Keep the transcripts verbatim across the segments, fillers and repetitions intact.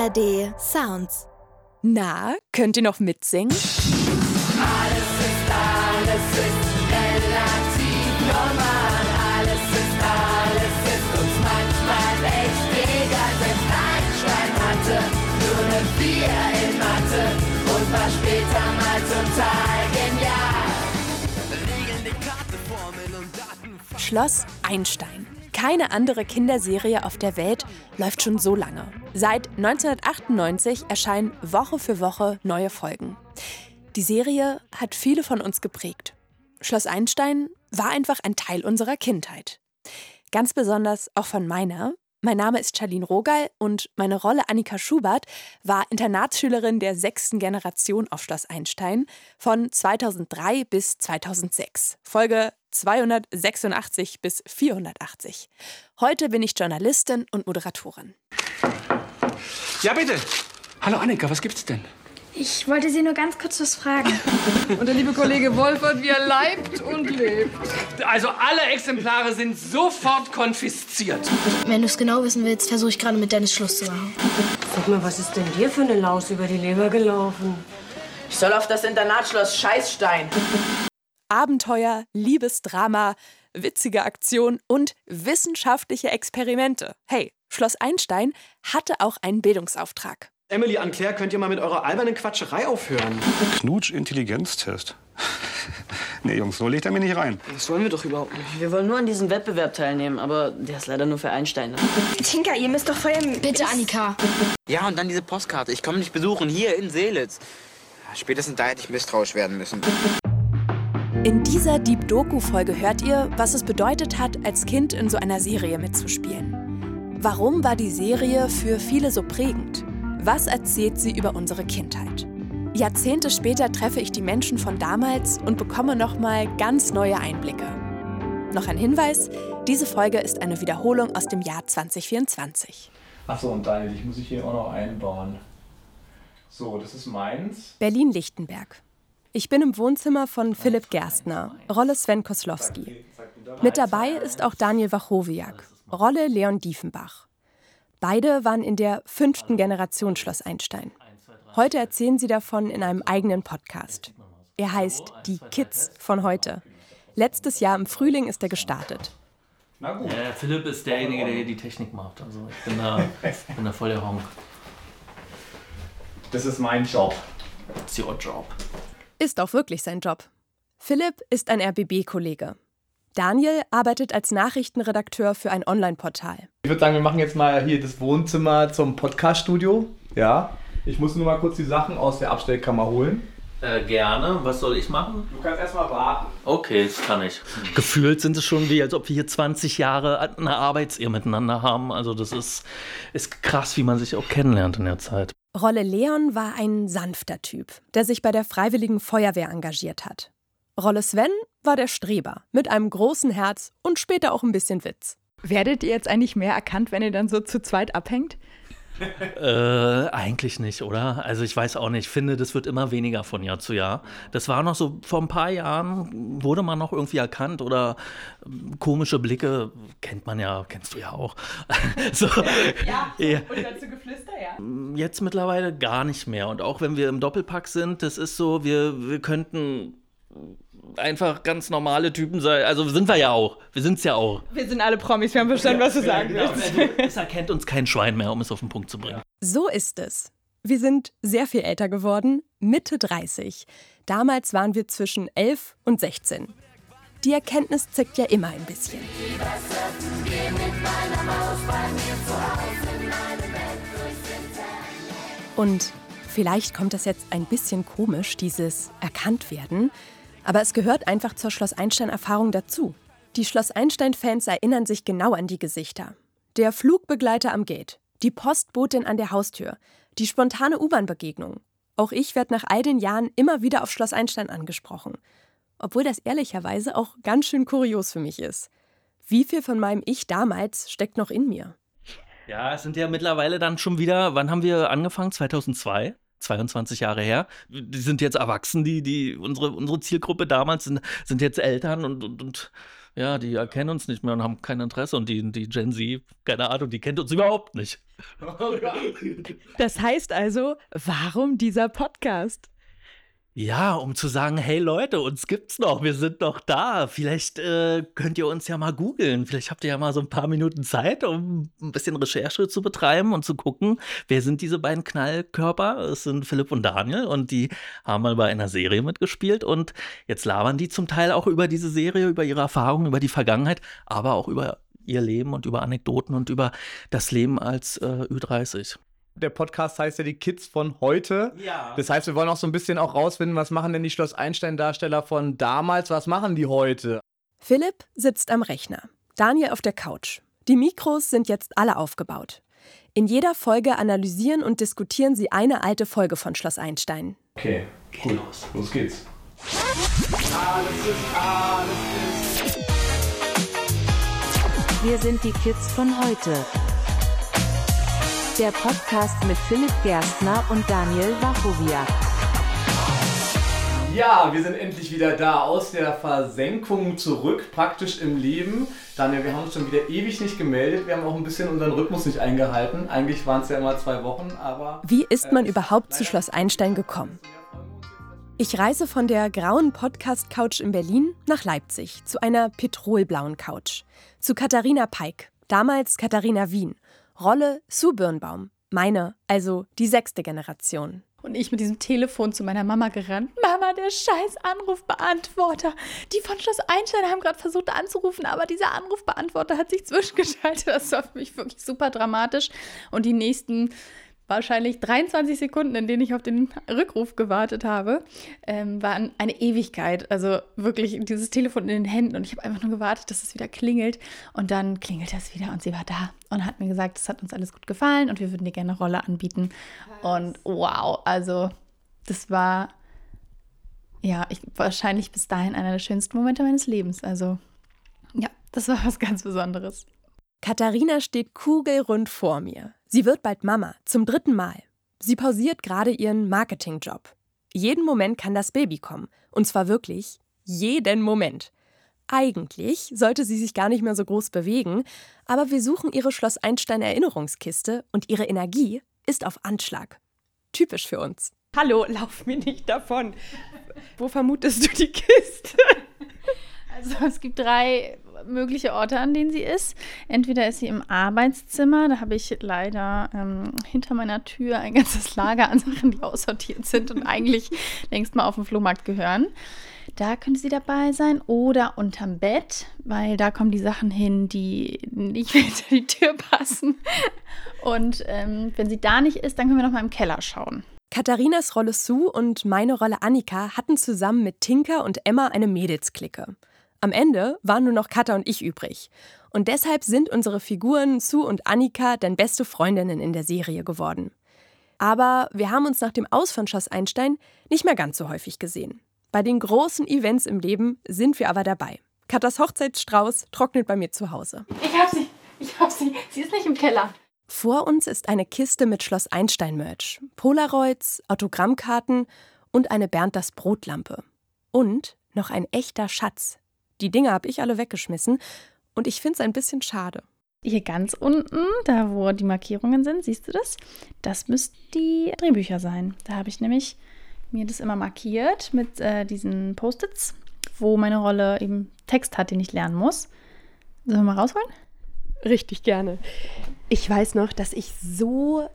A R D Sounds. Na, könnt ihr noch mitsingen? Alles ist, alles ist relativ normal. Alles ist, alles ist uns manchmal echt egal. Selbst Einstein hatte nur eine vier in Mathe und war später mal total genial. Regeln, Dekade, Formeln und Daten. Schloss Einstein. Keine andere Kinderserie auf der Welt läuft schon so lange. Seit neunzehnhundertachtundneunzig erscheinen Woche für Woche neue Folgen. Die Serie hat viele von uns geprägt. Schloss Einstein war einfach ein Teil unserer Kindheit. Ganz besonders auch von meiner. Mein Name ist Charlene Rogal und meine Rolle Annika Schubert war Internatsschülerin der sechsten Generation auf Schloss Einstein von zweitausenddrei bis zweitausendsechs. Folge zweihundertsechsundachtzig bis vierhundertachtzig. Heute bin ich Journalistin und Moderatorin. Ja, bitte. Hallo Annika, was gibt's denn? Ich wollte Sie nur ganz kurz was fragen. Und der liebe Kollege Wolfert, wie er leibt und lebt. Also alle Exemplare sind sofort konfisziert. Wenn du es genau wissen willst, versuche ich gerade mit Dennis Schluss zu machen. Sag mal, was ist denn dir für eine Laus über die Leber gelaufen? Ich soll auf das Internatsschloss Scheißstein. Abenteuer, Liebesdrama, witzige Aktion und wissenschaftliche Experimente. Hey, Schloss Einstein hatte auch einen Bildungsauftrag. Emily, an Claire, könnt ihr mal mit eurer albernen Quatscherei aufhören? Knutsch-Intelligenztest. Nee, Jungs, so legt er mir nicht rein. Das wollen wir doch überhaupt nicht. Wir wollen nur an diesem Wettbewerb teilnehmen, aber der ist leider nur für Einstein. Tinker, ihr müsst doch vorher... Bitte, Annika. Ja, und dann diese Postkarte. Ich komme dich besuchen, hier in Seelitz. Spätestens da hätte ich misstrauisch werden müssen. In dieser Deep-Doku-Folge hört ihr, was es bedeutet hat, als Kind in so einer Serie mitzuspielen. Warum war die Serie für viele so prägend? Was erzählt sie über unsere Kindheit? Jahrzehnte später treffe ich die Menschen von damals und bekomme nochmal ganz neue Einblicke. Noch ein Hinweis, diese Folge ist eine Wiederholung aus dem Jahr zwanzig vierundzwanzig. Achso, und Daniel, ich muss ich hier auch noch einbauen. So, das ist meins. Berlin-Lichtenberg. Ich bin im Wohnzimmer von Philipp Gerstner, Rolle Sven Koslowski. Mit dabei ist auch Daniel Wachowiak, Rolle Leon Diefenbach. Beide waren in der fünften Generation Schloss Einstein. Heute erzählen sie davon in einem eigenen Podcast. Er heißt Die Kids von heute. Letztes Jahr im Frühling ist er gestartet. Na gut. Ja, Philipp ist derjenige, der hier die Technik macht. Also ich bin da, bin da voll der Honk. Das ist mein Job. It's your job. Ist auch wirklich sein Job. Philipp ist ein R B B-Kollege. Daniel arbeitet als Nachrichtenredakteur für ein Online-Portal. Ich würde sagen, wir machen jetzt mal hier das Wohnzimmer zum Podcast-Studio. Ja. Ich muss nur mal kurz die Sachen aus der Abstellkammer holen. Äh, gerne. Was soll ich machen? Du kannst erst mal warten. Okay, das kann ich. Gefühlt sind es schon wie, als ob wir hier zwanzig Jahre eine Arbeitsehe miteinander haben. Also das ist, ist krass, wie man sich auch kennenlernt in der Zeit. Rolle Leon war ein sanfter Typ, der sich bei der Freiwilligen Feuerwehr engagiert hat. Rolle Sven war der Streber mit einem großen Herz und später auch ein bisschen Witz. Werdet ihr jetzt eigentlich mehr erkannt, wenn ihr dann so zu zweit abhängt? Äh, eigentlich nicht, oder? Also ich weiß auch nicht. Ich finde, das wird immer weniger von Jahr zu Jahr. Das war noch so, vor ein paar Jahren wurde man noch irgendwie erkannt oder komische Blicke, kennt man ja, kennst du ja auch. so, ja, ja, und dazu Geflüster, ja. Jetzt mittlerweile gar nicht mehr. Und auch wenn wir im Doppelpack sind, das ist so, wir, wir könnten einfach ganz normale Typen sein. Also sind wir ja auch. Wir sind es ja auch. Wir sind alle Promis, wir haben verstanden, was du sagen ja, willst. Genau. Es erkennt uns kein Schwein mehr, um es auf den Punkt zu bringen. So ist es. Wir sind sehr viel älter geworden, Mitte dreißig. Damals waren wir zwischen elf und sechzehn. Die Erkenntnis zickt ja immer ein bisschen. Und vielleicht kommt das jetzt ein bisschen komisch, dieses Erkanntwerden. Aber es gehört einfach zur Schloss Einstein-Erfahrung dazu. Die Schloss Einstein-Fans erinnern sich genau an die Gesichter. Der Flugbegleiter am Gate, die Postbotin an der Haustür, die spontane U-Bahn-Begegnung. Auch ich werde nach all den Jahren immer wieder auf Schloss Einstein angesprochen. Obwohl das ehrlicherweise auch ganz schön kurios für mich ist. Wie viel von meinem Ich damals steckt noch in mir? Ja, es sind ja mittlerweile dann schon wieder, wann haben wir angefangen? zweitausendzwei? zweiundzwanzig Jahre her. Die sind jetzt erwachsen, die, die, unsere, unsere Zielgruppe damals sind, sind jetzt Eltern und, und, und Ja, die erkennen uns nicht mehr und haben kein Interesse. Und die, die Gen Z, keine Ahnung, die kennt uns überhaupt nicht. Das heißt also, warum dieser Podcast? Ja, um zu sagen, hey Leute, uns gibt's noch, wir sind noch da. Vielleicht äh, könnt ihr uns ja mal googeln. Vielleicht habt ihr ja mal so ein paar Minuten Zeit, um ein bisschen Recherche zu betreiben und zu gucken, wer sind diese beiden Knallkörper? Es sind Philipp und Daniel und die haben mal bei einer Serie mitgespielt und jetzt labern die zum Teil auch über diese Serie, über ihre Erfahrungen, über die Vergangenheit, aber auch über ihr Leben und über Anekdoten und über das Leben als äh, Ü dreißig. Der Podcast heißt ja die Kids von heute. Ja. Das heißt, wir wollen auch so ein bisschen auch rausfinden, was machen denn die Schloss-Einstein-Darsteller von damals, was machen die heute? Philipp sitzt am Rechner, Daniel auf der Couch. Die Mikros sind jetzt alle aufgebaut. In jeder Folge analysieren und diskutieren sie eine alte Folge von Schloss Einstein. Okay, gut. Los. Los geht's. Alles ist, alles ist. Wir sind die Kids von heute. Der Podcast mit Philipp Gerstner und Daniel Wachowiak. Ja, wir sind endlich wieder da, aus der Versenkung zurück, praktisch im Leben. Daniel, wir haben uns schon wieder ewig nicht gemeldet, wir haben auch ein bisschen unseren Rhythmus nicht eingehalten. Eigentlich waren es ja immer zwei Wochen, aber... Wie ist man äh, überhaupt zu Schloss Einstein gekommen? Ich reise von der grauen Podcast-Couch in Berlin nach Leipzig, zu einer petrolblauen Couch. Zu Katharina Peik, damals Katharina Wien. Rolle Sue Birnbaum, meine, also die sechste Generation. Und ich mit diesem Telefon zu meiner Mama gerannt. Mama, der scheiß Anrufbeantworter. Die von Schloss Einstein haben gerade versucht anzurufen, aber dieser Anrufbeantworter hat sich zwischengeschaltet. Das war für mich wirklich super dramatisch. Und die nächsten wahrscheinlich dreiundzwanzig Sekunden, in denen ich auf den Rückruf gewartet habe, ähm, waren eine Ewigkeit. Also wirklich dieses Telefon in den Händen und ich habe einfach nur gewartet, dass es wieder klingelt und dann klingelt es wieder und sie war da und hat mir gesagt, es hat uns alles gut gefallen und wir würden dir gerne eine Rolle anbieten. Und wow, also das war ja ich, wahrscheinlich bis dahin einer der schönsten Momente meines Lebens. Also ja, das war was ganz Besonderes. Katharina steht kugelrund vor mir. Sie wird bald Mama, zum dritten Mal. Sie pausiert gerade ihren Marketingjob. Jeden Moment kann das Baby kommen. Und zwar wirklich jeden Moment. Eigentlich sollte sie sich gar nicht mehr so groß bewegen, aber wir suchen ihre Schloss Einstein Erinnerungskiste und ihre Energie ist auf Anschlag. Typisch für uns. Hallo, lauf mir nicht davon. Wo vermutest du die Kiste? Also es gibt drei mögliche Orte, an denen sie ist. Entweder ist sie im Arbeitszimmer, da habe ich leider ähm, hinter meiner Tür ein ganzes Lager an Sachen, die aussortiert sind und eigentlich längst mal auf den Flohmarkt gehören. Da könnte sie dabei sein. Oder unterm Bett, weil da kommen die Sachen hin, die nicht mehr hinter die Tür passen. Und ähm, wenn sie da nicht ist, dann können wir noch mal im Keller schauen. Katharinas Rolle Sue und meine Rolle Annika hatten zusammen mit Tinka und Emma eine Mädelsklicke. Am Ende waren nur noch Katha und ich übrig. Und deshalb sind unsere Figuren Sue und Annika dann beste Freundinnen in der Serie geworden. Aber wir haben uns nach dem Aus von Schloss Einstein nicht mehr ganz so häufig gesehen. Bei den großen Events im Leben sind wir aber dabei. Kathas Hochzeitsstrauß trocknet bei mir zu Hause. Ich hab sie, ich hab sie. Sie ist nicht im Keller. Vor uns ist eine Kiste mit Schloss Einstein-Merch, Polaroids, Autogrammkarten und eine Bernd-das-Brot-Lampe. Und noch ein echter Schatz. Die Dinge habe ich alle weggeschmissen und ich finde es ein bisschen schade. Hier ganz unten, da wo die Markierungen sind, siehst du das? Das müssten die Drehbücher sein. Da habe ich nämlich mir das immer markiert mit äh, diesen Post-its, wo meine Rolle eben Text hat, den ich lernen muss. Sollen wir mal rausholen? Richtig gerne. Ich weiß noch, dass ich so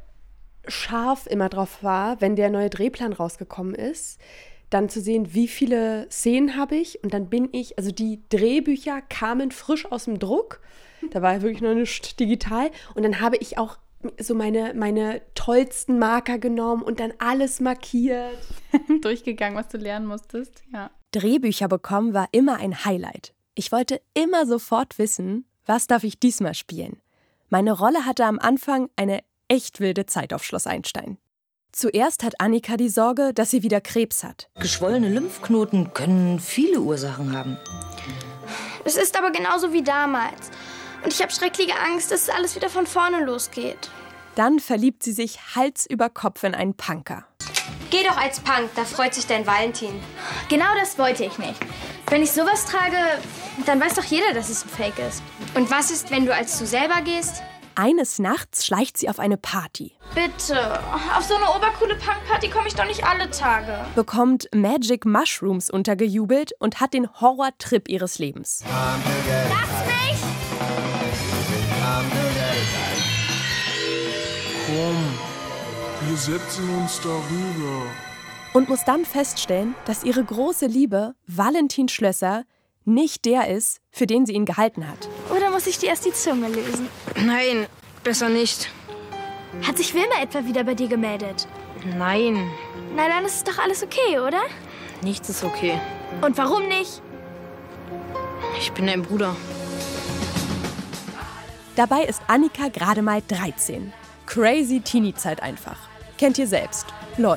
scharf immer drauf war, wenn der neue Drehplan rausgekommen ist, dann zu sehen, wie viele Szenen habe ich. Und dann bin ich, also die Drehbücher kamen frisch aus dem Druck. Da war ja wirklich noch nicht digital. Und dann habe ich auch so meine, meine tollsten Marker genommen und dann alles markiert. Durchgegangen, was du lernen musstest, ja. Drehbücher bekommen war immer ein Highlight. Ich wollte immer sofort wissen, was darf ich diesmal spielen. Meine Rolle hatte am Anfang eine echt wilde Zeit auf Schloss Einstein. Zuerst hat Annika die Sorge, dass sie wieder Krebs hat. Geschwollene Lymphknoten können viele Ursachen haben. Es ist aber genauso wie damals. Und ich habe schreckliche Angst, dass alles wieder von vorne losgeht. Dann verliebt sie sich Hals über Kopf in einen Punker. Geh doch als Punk, da freut sich dein Valentin. Genau das wollte ich nicht. Wenn ich sowas trage, dann weiß doch jeder, dass es ein Fake ist. Und was ist, wenn du als du selber gehst? Eines Nachts schleicht sie auf eine Party, Bitte, auf so eine obercoole Punkparty komme ich doch nicht alle Tage. bekommt Magic Mushrooms untergejubelt und hat den Horrortrip ihres Lebens. Lass mich! Komm, wir setzen uns darüber. Und muss dann feststellen, dass ihre große Liebe, Valentin Schlösser, nicht der ist, für den sie ihn gehalten hat. Oder muss ich dir erst die Zunge lesen? Nein, besser nicht. Hat sich Wilma etwa wieder bei dir gemeldet? Nein, Na, dann ist es doch alles okay, oder? nichts ist okay. Und warum nicht? Ich bin dein Bruder. Dabei ist Annika gerade mal dreizehn. Crazy Teenie-Zeit einfach. Kennt ihr selbst. Lol.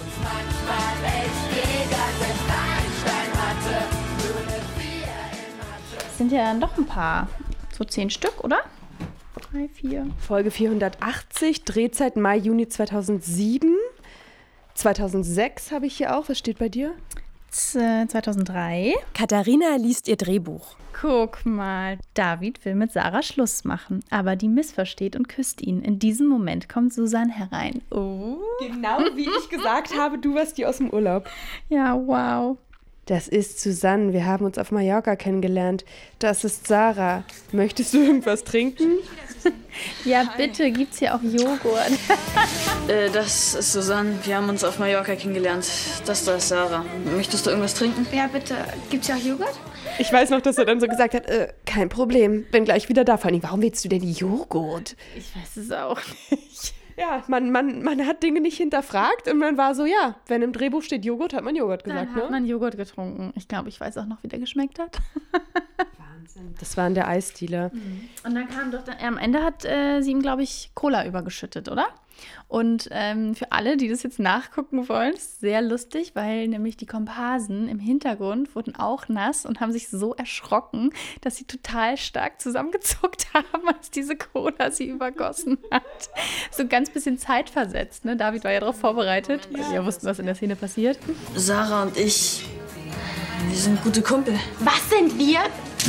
Das sind ja dann doch ein paar. So zehn Stück, oder? Drei, vier. Folge vierhundertachtzig, Drehzeit Mai, Juni zweitausendsieben. zweitausendsechs habe ich hier auch. Was steht bei dir? zweitausenddrei. Katharina liest ihr Drehbuch. Guck mal, David will mit Sarah Schluss machen, aber die missversteht und küsst ihn. In diesem Moment kommt Susanne herein. Oh. Genau wie ich gesagt habe, du warst die aus dem Urlaub. Ja, wow. Das ist Susanne. Wir haben uns auf Mallorca kennengelernt. Das ist Sarah. Möchtest du irgendwas trinken? Ja, bitte, gibt's hier auch Joghurt? Äh, das ist Susanne. Wir haben uns auf Mallorca kennengelernt. Das da ist Sarah. Möchtest du irgendwas trinken? Ja, bitte. Gibt's ja auch Joghurt? Ich weiß noch, dass er dann so gesagt hat, äh, kein Problem, bin gleich wieder da. Vor allem, warum willst du denn Joghurt? Ich weiß es auch nicht. Ja, man, man, man hat Dinge nicht hinterfragt und man war so, ja, wenn im Drehbuch steht Joghurt, hat man Joghurt gesagt, Dann ne? hat man Joghurt getrunken. Ich glaube, ich weiß auch noch, wie der geschmeckt hat. Wahnsinn. Das war in der Eisdiele. Und dann kam doch, dann, am Ende hat äh, sie ihm, glaube ich, Cola übergeschüttet, oder? Und ähm, für alle, die das jetzt nachgucken wollen, ist sehr lustig, weil nämlich die Komparsen im Hintergrund wurden auch nass und haben sich so erschrocken, dass sie total stark zusammengezuckt haben, als diese Cola sie übergossen hat. So ganz bisschen zeitversetzt, ne? David war ja darauf vorbereitet, weil sie ja wussten, was in der Szene passiert. Sarah und ich, wir sind gute Kumpel. Was sind wir?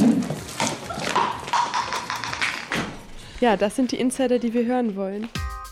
Ja, das sind die Insider, die wir hören wollen.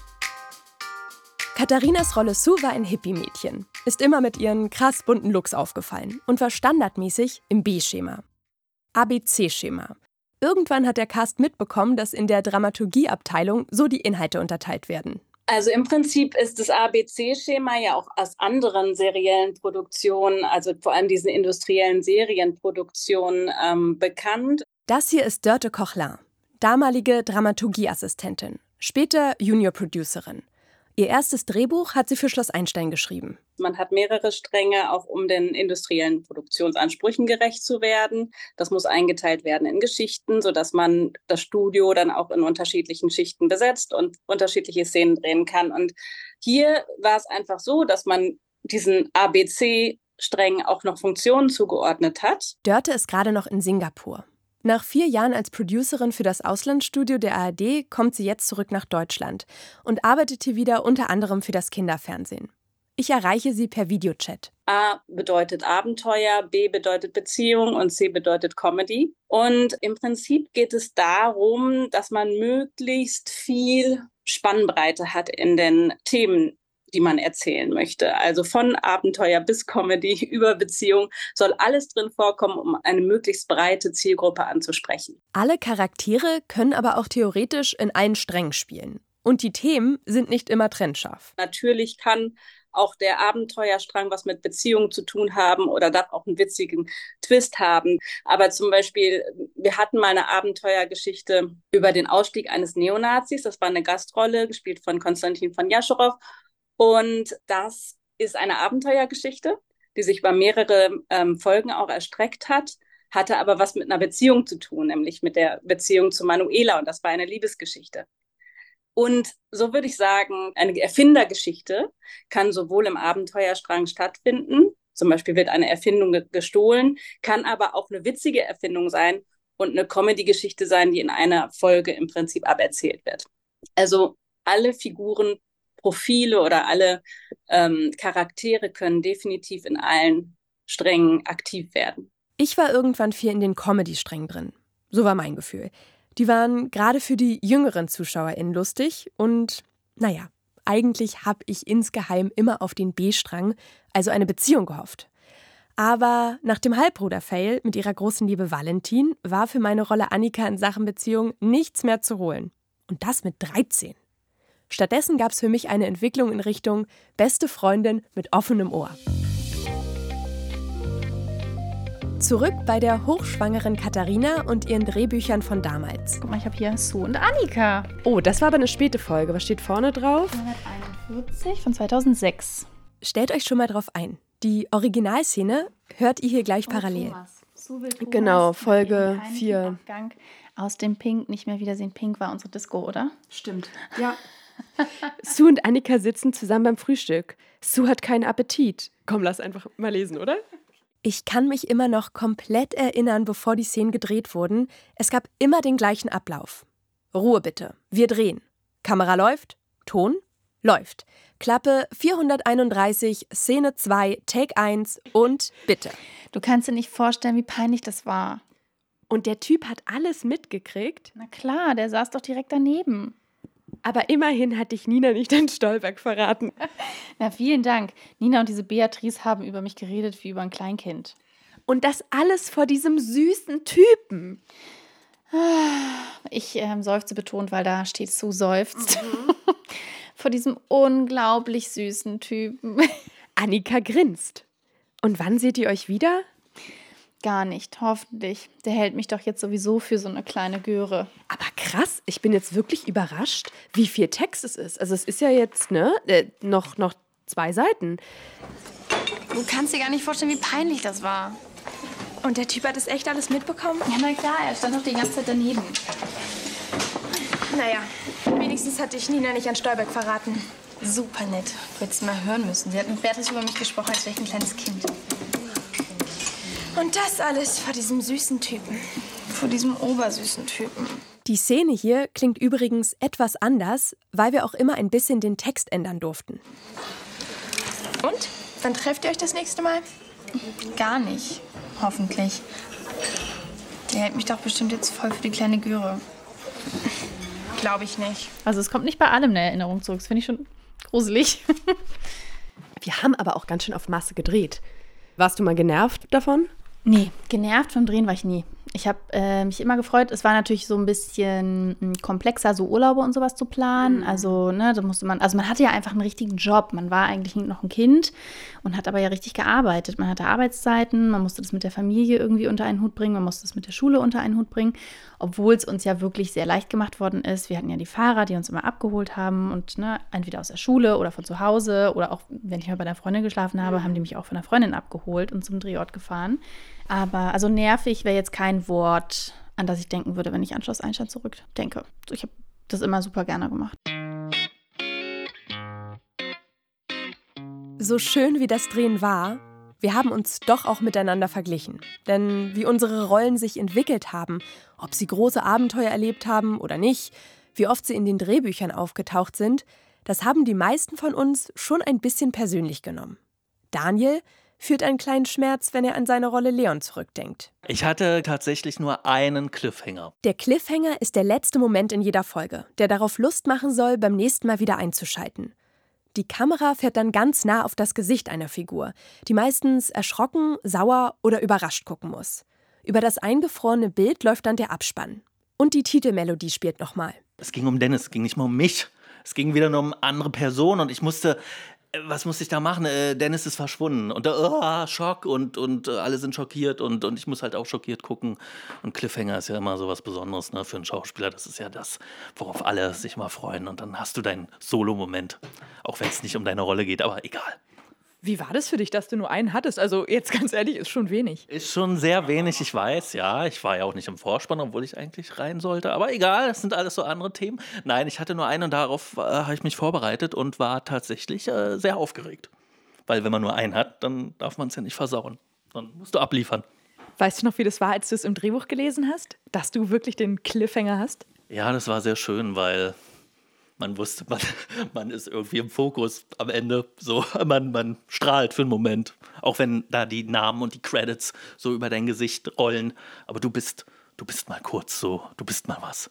Katharinas Rolle Sue war ein Hippie-Mädchen, ist immer mit ihren krass bunten Looks aufgefallen und war standardmäßig im B-Schema. A B C-Schema. Irgendwann hat der Cast mitbekommen, dass in der Dramaturgieabteilung so die Inhalte unterteilt werden. Also im Prinzip ist das A B C-Schema ja auch aus anderen seriellen Produktionen, also vor allem diesen industriellen Serienproduktionen, ähm, bekannt. Das hier ist Dörte Cochlin, damalige Dramaturgieassistentin, später Junior-Producerin. Ihr erstes Drehbuch hat sie für Schloss Einstein geschrieben. Man hat mehrere Stränge, auch um den industriellen Produktionsansprüchen gerecht zu werden. Das muss eingeteilt werden in Geschichten, sodass man das Studio dann auch in unterschiedlichen Schichten besetzt und unterschiedliche Szenen drehen kann. Und hier war es einfach so, dass man diesen A B C-Strängen auch noch Funktionen zugeordnet hat. Dörte ist gerade noch in Singapur. Nach vier Jahren als Producerin für das Auslandsstudio der A R D kommt sie jetzt zurück nach Deutschland und arbeitet hier wieder unter anderem für das Kinderfernsehen. Ich erreiche sie per Videochat. A bedeutet Abenteuer, B bedeutet Beziehung und C bedeutet Comedy. Und im Prinzip geht es darum, dass man möglichst viel Spannbreite hat in den Themen, die man erzählen möchte. Also von Abenteuer bis Comedy über Beziehung soll alles drin vorkommen, um eine möglichst breite Zielgruppe anzusprechen. Alle Charaktere können aber auch theoretisch in allen Strängen spielen. Und die Themen sind nicht immer trennscharf. Natürlich kann auch der Abenteuerstrang was mit Beziehungen zu tun haben oder darf auch einen witzigen Twist haben. Aber zum Beispiel, wir hatten mal eine Abenteuergeschichte über den Ausstieg eines Neonazis. Das war eine Gastrolle, gespielt von Konstantin von Jaschorow. Und das ist eine Abenteuergeschichte, die sich über mehrere ähm, Folgen auch erstreckt hat, hatte aber was mit einer Beziehung zu tun, nämlich mit der Beziehung zu Manuela. Und das war eine Liebesgeschichte. Und so würde ich sagen, eine Erfindergeschichte kann sowohl im Abenteuerstrang stattfinden, zum Beispiel wird eine Erfindung ge- gestohlen, kann aber auch eine witzige Erfindung sein und eine Comedy-Geschichte sein, die in einer Folge im Prinzip aberzählt wird. Also alle Figuren, Profile oder alle ähm, Charaktere können definitiv in allen Strängen aktiv werden. Ich war irgendwann viel in den Comedy-Strängen drin. So war mein Gefühl. Die waren gerade für die jüngeren ZuschauerInnen lustig und, naja, eigentlich habe ich insgeheim immer auf den B-Strang, also eine Beziehung, gehofft. Aber nach dem Halbbruder-Fail mit ihrer großen Liebe Valentin war für meine Rolle Annika in Sachen Beziehung nichts mehr zu holen. Und das mit dreizehn. Stattdessen gab es für mich eine Entwicklung in Richtung beste Freundin mit offenem Ohr. Zurück bei der hochschwangeren Katharina und ihren Drehbüchern von damals. Guck mal, ich habe hier Sue und Annika. Oh, das war aber eine späte Folge. Was steht vorne drauf? hunderteinundvierzig von zweitausendsechs. Stellt euch schon mal drauf ein. Die Originalszene hört ihr hier gleich parallel. Sue will Thomas, Genau, Folge vier. Aus dem Pink nicht mehr wiedersehen. Pink war unsere Disco, oder? Stimmt. Ja. Sue und Annika sitzen zusammen beim Frühstück. Sue hat keinen Appetit. Komm, lass einfach mal lesen, oder? Ich kann mich immer noch komplett erinnern, bevor die Szenen gedreht wurden. Es gab immer den gleichen Ablauf. Ruhe bitte. Wir drehen. Kamera läuft. Ton läuft. Klappe vierhunderteinunddreißig, Szene zwei, Take eins und bitte. Du kannst dir nicht vorstellen, wie peinlich das war. Und der Typ hat alles mitgekriegt? Na klar, der saß doch direkt daneben. Aber immerhin hat dich Nina nicht den Stolberg verraten. Na, vielen Dank. Nina und diese Beatrice haben über mich geredet wie über ein Kleinkind. Und das alles vor diesem süßen Typen. Ich ähm, seufze betont, weil da steht Sue seufzt. Mhm. Vor diesem unglaublich süßen Typen. Annika grinst. Und wann seht ihr euch wieder? Gar nicht, hoffentlich. Der hält mich doch jetzt sowieso für so eine kleine Göre. Aber krass, ich bin jetzt wirklich überrascht, wie viel Text es ist. Also es ist ja jetzt, ne, äh, noch, noch zwei Seiten. Du kannst dir gar nicht vorstellen, wie peinlich das war. Und der Typ hat das echt alles mitbekommen? Ja, na klar, er stand doch die ganze Zeit daneben. Naja, wenigstens hatte ich Nina nicht an Stolberg verraten. Super nett. Du hättest mal hören müssen. Sie hat mit Beatrice über mich gesprochen, als wäre ich ein kleines Kind. Und das alles vor diesem süßen Typen. Vor diesem obersüßen Typen. Die Szene hier klingt übrigens etwas anders, weil wir auch immer ein bisschen den Text ändern durften. Und? Wann trefft ihr euch das nächste Mal? Gar nicht. Hoffentlich. Der hält mich doch bestimmt jetzt voll für die kleine Göre. Glaube ich nicht. Also es kommt nicht bei allem eine Erinnerung zurück. Das finde ich schon gruselig. Wir haben aber auch ganz schön auf Masse gedreht. Warst du mal genervt davon? Nee, genervt vom Drehen war ich nie. Ich habe äh, mich immer gefreut. Es war natürlich so ein bisschen m, komplexer, so Urlaube und sowas zu planen. Mhm. Also, ne, da musste man, also man hatte ja einfach einen richtigen Job. Man war eigentlich noch ein Kind und hat aber ja richtig gearbeitet. Man hatte Arbeitszeiten, man musste das mit der Familie irgendwie unter einen Hut bringen, man musste das mit der Schule unter einen Hut bringen. Obwohl es uns ja wirklich sehr leicht gemacht worden ist. Wir hatten ja die Fahrer, die uns immer abgeholt haben und ne, entweder aus der Schule oder von zu Hause oder auch, wenn ich mal bei einer Freundin geschlafen habe, haben die mich auch von einer Freundin abgeholt und zum Drehort gefahren. Aber also nervig wäre jetzt kein Wort, an das ich denken würde, wenn ich an Schloss Einstein zurückdenke. Ich habe das immer super gerne gemacht. So schön wie das Drehen war, wir haben uns doch auch miteinander verglichen. Denn wie unsere Rollen sich entwickelt haben, ob sie große Abenteuer erlebt haben oder nicht, wie oft sie in den Drehbüchern aufgetaucht sind, das haben die meisten von uns schon ein bisschen persönlich genommen. Daniel fühlt einen kleinen Schmerz, wenn er an seine Rolle Leon zurückdenkt. Ich hatte tatsächlich nur einen Cliffhanger. Der Cliffhanger ist der letzte Moment in jeder Folge, der darauf Lust machen soll, beim nächsten Mal wieder einzuschalten. Die Kamera fährt dann ganz nah auf das Gesicht einer Figur, die meistens erschrocken, sauer oder überrascht gucken muss. Über das eingefrorene Bild läuft dann der Abspann. Und die Titelmelodie spielt nochmal. Es ging um Dennis, es ging nicht mehr um mich. Es ging wieder nur um andere Personen und ich musste... Was musste ich da machen? Äh, Dennis ist verschwunden. Und da, oh, Schock und, und äh, alle sind schockiert und, und ich muss halt auch schockiert gucken. Und Cliffhanger ist ja immer so was Besonderes, ne, für einen Schauspieler. Das ist ja das, worauf alle sich mal freuen. Und dann hast du deinen Solo-Moment. Auch wenn es nicht um deine Rolle geht, aber egal. Wie war das für dich, dass du nur einen hattest? Also jetzt ganz ehrlich, ist schon wenig. Ist schon sehr wenig, ich weiß, ja. Ich war ja auch nicht im Vorspann, obwohl ich eigentlich rein sollte. Aber egal, das sind alles so andere Themen. Nein, ich hatte nur einen und darauf äh, habe ich mich vorbereitet und war tatsächlich äh, sehr aufgeregt. Weil wenn man nur einen hat, dann darf man es ja nicht versauen. Dann musst du abliefern. Weißt du noch, wie das war, als du es im Drehbuch gelesen hast? Dass du wirklich den Cliffhanger hast? Ja, das war sehr schön, weil Man wusste, man, man ist irgendwie im Fokus am Ende. So, man, man strahlt für einen Moment. Auch wenn da die Namen und die Credits so über dein Gesicht rollen. Aber du bist, du bist mal kurz so, du bist mal was.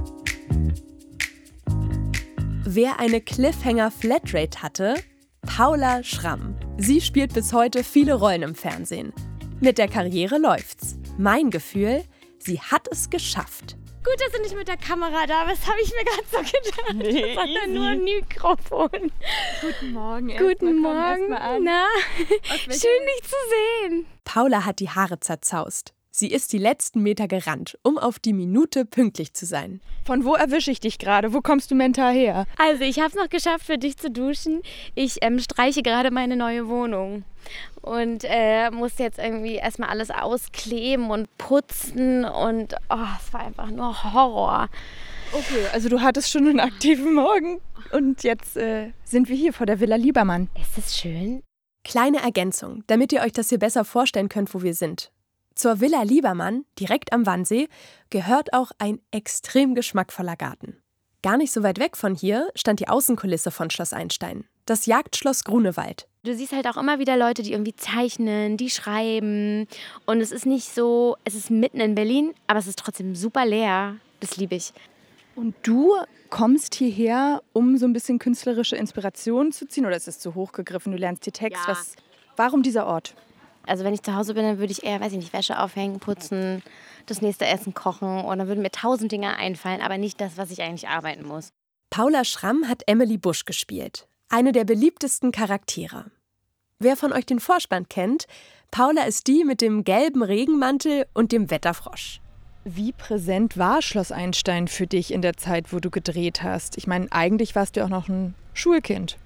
Wer eine Cliffhanger-Flatrate hatte? Paula Schramm. Sie spielt bis heute viele Rollen im Fernsehen. Mit der Karriere läuft's. Mein Gefühl, sie hat es geschafft. Gut, dass du nicht mit der Kamera da bist, habe ich mir gerade so gedacht. Nee, das hat ja nur ein Mikrofon. Guten Morgen. Guten Morgen. Na, schön dich zu sehen. Paula hat die Haare zerzaust. Sie ist die letzten Meter gerannt, um auf die Minute pünktlich zu sein. Von wo erwische ich dich gerade? Wo kommst du mental her? Also, ich habe es noch geschafft, für dich zu duschen. Ich ähm, streiche gerade meine neue Wohnung. Und äh, musste jetzt irgendwie erstmal alles auskleben und putzen. Und oh, es war einfach nur Horror. Okay, also du hattest schon einen aktiven Morgen. Und jetzt äh, sind wir hier vor der Villa Liebermann. Ist das schön? Kleine Ergänzung, damit ihr euch das hier besser vorstellen könnt, wo wir sind. Zur Villa Liebermann, direkt am Wannsee, gehört auch ein extrem geschmackvoller Garten. Gar nicht so weit weg von hier stand die Außenkulisse von Schloss Einstein, das Jagdschloss Grunewald. Du siehst halt auch immer wieder Leute, die irgendwie zeichnen, die schreiben. Und es ist nicht so, es ist mitten in Berlin, aber es ist trotzdem super leer. Das liebe ich. Und du kommst hierher, um so ein bisschen künstlerische Inspiration zu ziehen? Oder ist es zu hoch gegriffen? Du lernst hier Text. Ja. Was, warum dieser Ort? Also wenn ich zu Hause bin, dann würde ich eher, weiß ich nicht, Wäsche aufhängen, putzen, das nächste Essen kochen. Und dann würden mir tausend Dinge einfallen, aber nicht das, was ich eigentlich arbeiten muss. Paula Schramm hat Emily Busch gespielt. Eine der beliebtesten Charaktere. Wer von euch den Vorspann kennt, Paula ist die mit dem gelben Regenmantel und dem Wetterfrosch. Wie präsent war Schloss Einstein für dich in der Zeit, wo du gedreht hast? Ich meine, eigentlich warst du auch noch ein Schulkind.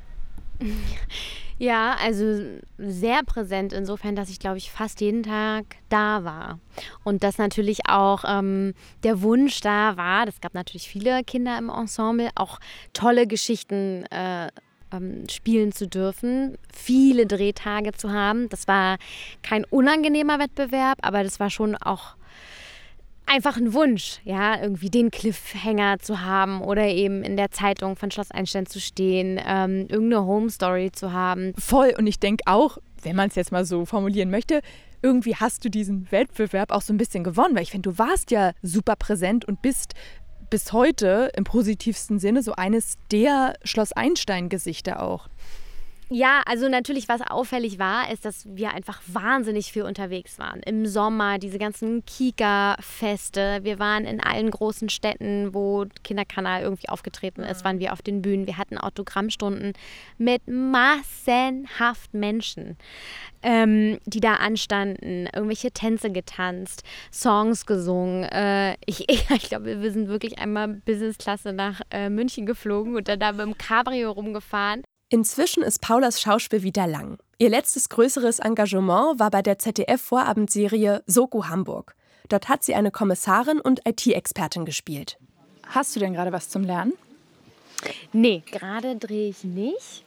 Ja, also sehr präsent insofern, dass ich, glaube ich, fast jeden Tag da war. Und dass natürlich auch ähm, der Wunsch da war, es gab natürlich viele Kinder im Ensemble, auch tolle Geschichten äh, ähm, spielen zu dürfen, viele Drehtage zu haben. Das war kein unangenehmer Wettbewerb, aber das war schon auch einfach ein Wunsch, ja, irgendwie den Cliffhanger zu haben oder eben in der Zeitung von Schloss Einstein zu stehen, ähm, irgendeine Home-Story zu haben. Voll, und ich denke auch, wenn man es jetzt mal so formulieren möchte, irgendwie hast du diesen Wettbewerb auch so ein bisschen gewonnen, weil ich finde, du warst ja super präsent und bist bis heute im positivsten Sinne so eines der Schloss Einstein-Gesichter auch. Ja, also natürlich, was auffällig war, ist, dass wir einfach wahnsinnig viel unterwegs waren. Im Sommer, diese ganzen Kika-Feste. Wir waren in allen großen Städten, wo Kinderkanal irgendwie aufgetreten ist, waren wir auf den Bühnen. Wir hatten Autogrammstunden mit massenhaft Menschen, ähm, die da anstanden, irgendwelche Tänze getanzt, Songs gesungen. Äh, ich ich glaube, wir sind wirklich einmal Business-Klasse nach äh, München geflogen und dann da mit dem Cabrio rumgefahren. Inzwischen ist Paulas Schauspiel wieder lang. Ihr letztes größeres Engagement war bei der Z D F-Vorabendserie Soko Hamburg. Dort hat sie eine Kommissarin und I T-Expertin gespielt. Hast du denn gerade was zum Lernen? Nee, gerade drehe ich nicht.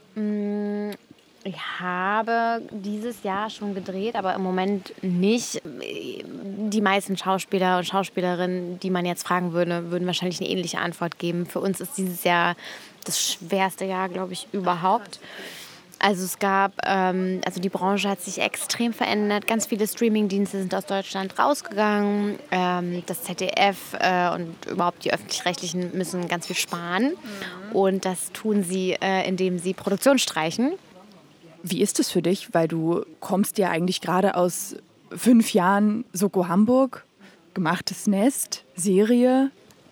Ich habe dieses Jahr schon gedreht, aber im Moment nicht. Die meisten Schauspieler und Schauspielerinnen, die man jetzt fragen würde, würden wahrscheinlich eine ähnliche Antwort geben. Für uns ist dieses Jahr das schwerste Jahr, glaube ich, überhaupt. Also es gab, ähm, also die Branche hat sich extrem verändert. Ganz viele Streamingdienste sind aus Deutschland rausgegangen. Ähm, das Z D F äh, und überhaupt die Öffentlich-Rechtlichen müssen ganz viel sparen. Mhm. Und das tun sie, äh, indem sie Produktion streichen. Wie ist es für dich? Weil du kommst ja eigentlich gerade aus fünf Jahren Soko Hamburg, gemachtes Nest, Serie.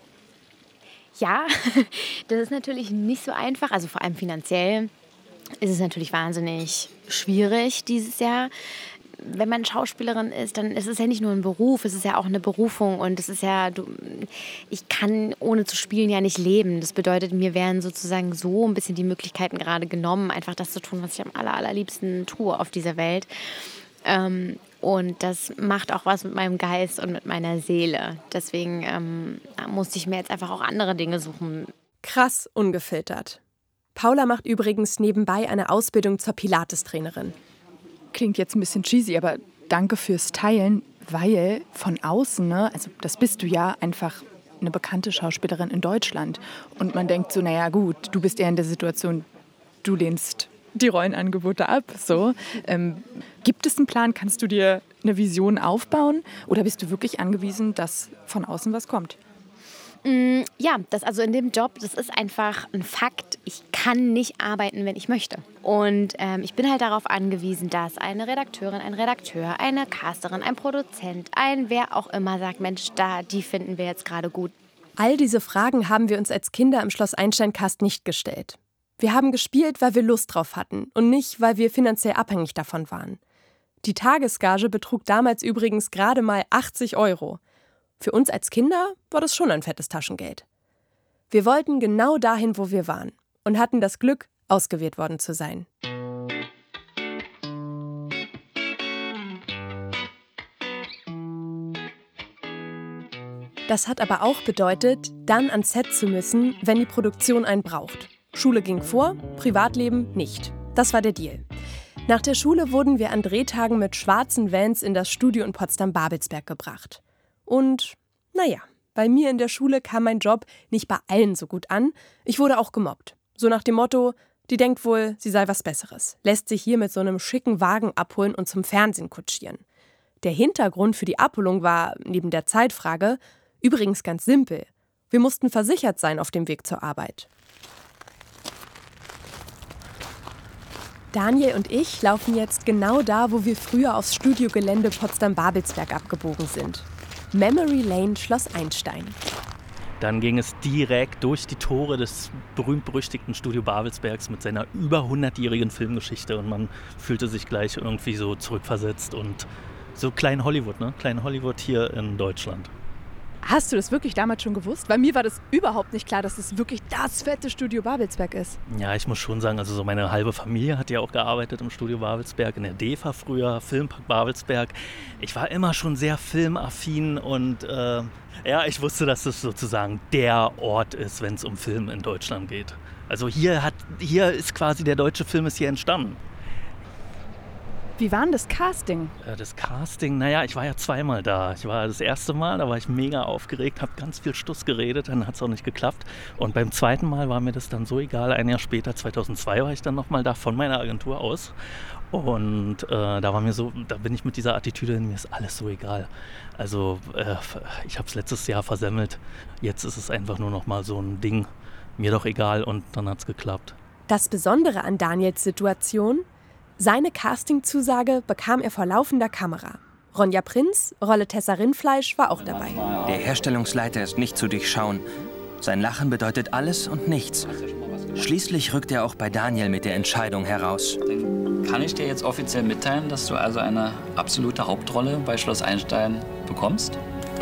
Ja, das ist natürlich nicht so einfach. Also vor allem finanziell ist es natürlich wahnsinnig schwierig dieses Jahr. Wenn man Schauspielerin ist, dann ist es ja nicht nur ein Beruf, es ist ja auch eine Berufung. Und es ist ja, du, ich kann ohne zu spielen ja nicht leben. Das bedeutet, mir wären sozusagen so ein bisschen die Möglichkeiten gerade genommen, einfach das zu tun, was ich am aller, allerliebsten tue auf dieser Welt. Ähm, Und das macht auch was mit meinem Geist und mit meiner Seele. Deswegen ähm, musste ich mir jetzt einfach auch andere Dinge suchen. Krass ungefiltert. Paula macht übrigens nebenbei eine Ausbildung zur Pilates-Trainerin. Klingt jetzt ein bisschen cheesy, aber danke fürs Teilen, weil von außen, ne, also das bist du ja, einfach eine bekannte Schauspielerin in Deutschland. Und man denkt so, naja gut, du bist eher in der Situation, du lehnst die Rollenangebote ab. So. Ähm, gibt es einen Plan? Kannst du dir eine Vision aufbauen? Oder bist du wirklich angewiesen, dass von außen was kommt? Mm, ja, das also in dem Job, das ist einfach ein Fakt. Ich kann nicht arbeiten, wenn ich möchte. Und ähm, ich bin halt darauf angewiesen, dass eine Redakteurin, ein Redakteur, eine Casterin, ein Produzent, ein wer auch immer sagt, Mensch, da, die finden wir jetzt gerade gut. All diese Fragen haben wir uns als Kinder im Schloss Einstein-Cast nicht gestellt. Wir haben gespielt, weil wir Lust drauf hatten und nicht, weil wir finanziell abhängig davon waren. Die Tagesgage betrug damals übrigens gerade mal achtzig Euro. Für uns als Kinder war das schon ein fettes Taschengeld. Wir wollten genau dahin, wo wir waren und hatten das Glück, ausgewählt worden zu sein. Das hat aber auch bedeutet, dann ans Set zu müssen, wenn die Produktion einen braucht. Schule ging vor, Privatleben nicht. Das war der Deal. Nach der Schule wurden wir an Drehtagen mit schwarzen Vans in das Studio in Potsdam-Babelsberg gebracht. Und, naja, bei mir in der Schule kam mein Job nicht bei allen so gut an. Ich wurde auch gemobbt. So nach dem Motto, die denkt wohl, sie sei was Besseres. Lässt sich hier mit so einem schicken Wagen abholen und zum Fernsehen kutschieren. Der Hintergrund für die Abholung war, neben der Zeitfrage, übrigens ganz simpel. Wir mussten versichert sein auf dem Weg zur Arbeit. Daniel und ich laufen jetzt genau da, wo wir früher aufs Studiogelände Potsdam-Babelsberg abgebogen sind. Memory Lane, Schloss Einstein. Dann ging es direkt durch die Tore des berühmt-berüchtigten Studio Babelsbergs mit seiner über hundertjährigen Filmgeschichte und man fühlte sich gleich irgendwie so zurückversetzt und so Klein Hollywood, ne? Klein Hollywood hier in Deutschland. Hast du das wirklich damals schon gewusst? Bei mir war das überhaupt nicht klar, dass es wirklich das fette Studio Babelsberg ist. Ja, ich muss schon sagen, also so meine halbe Familie hat ja auch gearbeitet im Studio Babelsberg, in der D E F A früher, Filmpark Babelsberg. Ich war immer schon sehr filmaffin und äh, ja, ich wusste, dass es sozusagen der Ort ist, wenn es um Film in Deutschland geht. Also hier, hat, hier ist quasi der deutsche Film ist hier entstanden. Wie war denn das Casting? Das Casting, naja, ich war ja zweimal da. Ich war das erste Mal, da war ich mega aufgeregt, habe ganz viel Stuss geredet, dann hat es auch nicht geklappt. Und beim zweiten Mal war mir das dann so egal. Ein Jahr später, zweitausendzwei, war ich dann nochmal da von meiner Agentur aus. Und äh, da war mir so, da bin ich mit dieser Attitüde, mir ist alles so egal. Also äh, ich habe es letztes Jahr versemmelt. Jetzt ist es einfach nur noch mal so ein Ding, mir doch egal, und dann hat es geklappt. Das Besondere an Daniels Situation: Seine Castingzusage bekam er vor laufender Kamera. Ronja Prinz, Rolle Tessa Rindfleisch, war auch dabei. Der Herstellungsleiter ist nicht zu durchschauen. Sein Lachen bedeutet alles und nichts. Schließlich rückt er auch bei Daniel mit der Entscheidung heraus. Dann kann ich dir jetzt offiziell mitteilen, dass du also eine absolute Hauptrolle bei Schloss Einstein bekommst?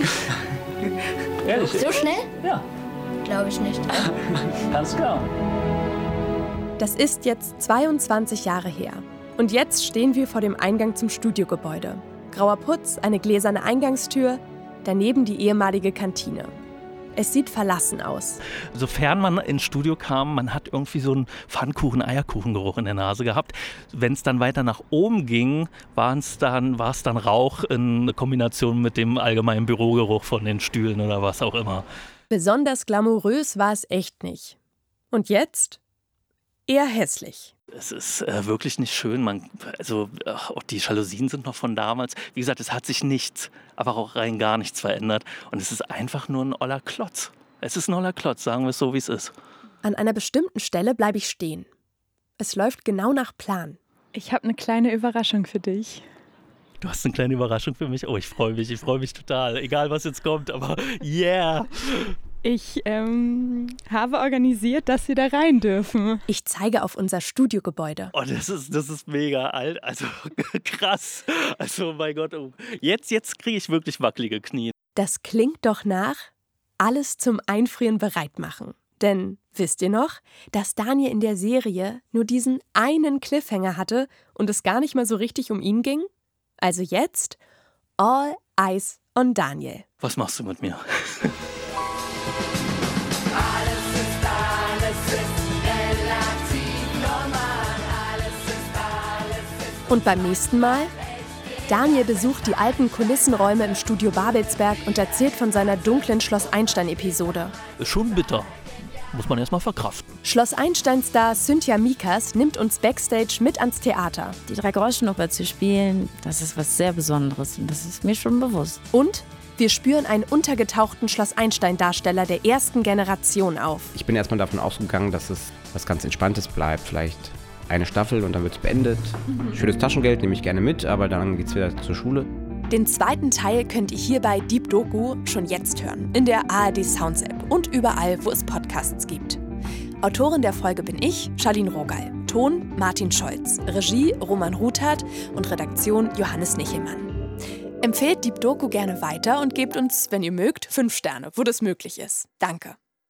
Ehrlich? So schnell? Ja. Glaube ich nicht. Ganz klar. Das ist jetzt zweiundzwanzig Jahre her. Und jetzt stehen wir vor dem Eingang zum Studiogebäude. Grauer Putz, eine gläserne Eingangstür, daneben die ehemalige Kantine. Es sieht verlassen aus. Sofern man ins Studio kam, man hat irgendwie so einen Pfannkuchen-Eierkuchengeruch in der Nase gehabt. Wenn es dann weiter nach oben ging, war's dann, war es dann Rauch in Kombination mit dem allgemeinen Bürogeruch von den Stühlen oder was auch immer. Besonders glamourös war es echt nicht. Und jetzt? Eher hässlich. Es ist äh, wirklich nicht schön. Man, also ach, auch die Jalousien sind noch von damals. Wie gesagt, es hat sich nichts, aber auch rein gar nichts verändert. Und es ist einfach nur ein oller Klotz. Es ist ein oller Klotz, sagen wir es so, wie es ist. An einer bestimmten Stelle bleibe ich stehen. Es läuft genau nach Plan. Ich habe eine kleine Überraschung für dich. Du hast eine kleine Überraschung für mich? Oh, ich freue mich, ich freue mich total. Egal, was jetzt kommt, aber yeah! Ich ähm, habe organisiert, dass Sie da rein dürfen. Ich zeige auf unser Studiogebäude. Oh, das ist, das ist mega alt, also krass. Also mein Gott, oh. jetzt, jetzt kriege ich wirklich wackelige Knie. Das klingt doch nach alles zum Einfrieren bereit machen. Denn wisst ihr noch, dass Daniel in der Serie nur diesen einen Cliffhanger hatte und es gar nicht mal so richtig um ihn ging? Also jetzt all eyes on Daniel. Was machst du mit mir? Und beim nächsten Mal Daniel besucht die alten Kulissenräume im Studio Babelsberg und erzählt von seiner dunklen Schloss Einstein-Episode. Ist schon bitter. Muss man erstmal verkraften. Schloss Einstein-Star Cynthia Mikas nimmt uns Backstage mit ans Theater. Die Drei-Groschen-Oper zu spielen, das ist was sehr Besonderes und das ist mir schon bewusst. Und wir spüren einen untergetauchten Schloss Einstein-Darsteller der ersten Generation auf. Ich bin erstmal davon ausgegangen, dass es was ganz Entspanntes bleibt. Vielleicht eine Staffel und dann wird es beendet. Mhm. Schönes Taschengeld nehme ich gerne mit, aber dann geht's wieder zur Schule. Den zweiten Teil könnt ihr hier bei Deep Doku schon jetzt hören. In der A R D Sounds App und überall, wo es Podcasts gibt. Autorin der Folge bin ich, Charlene Rogal. Ton Martin Scholz. Regie Roman Ruthardt und Redaktion Johannes Nichelmann. Empfehlt Deep Doku gerne weiter und gebt uns, wenn ihr mögt, fünf Sterne, wo das möglich ist. Danke.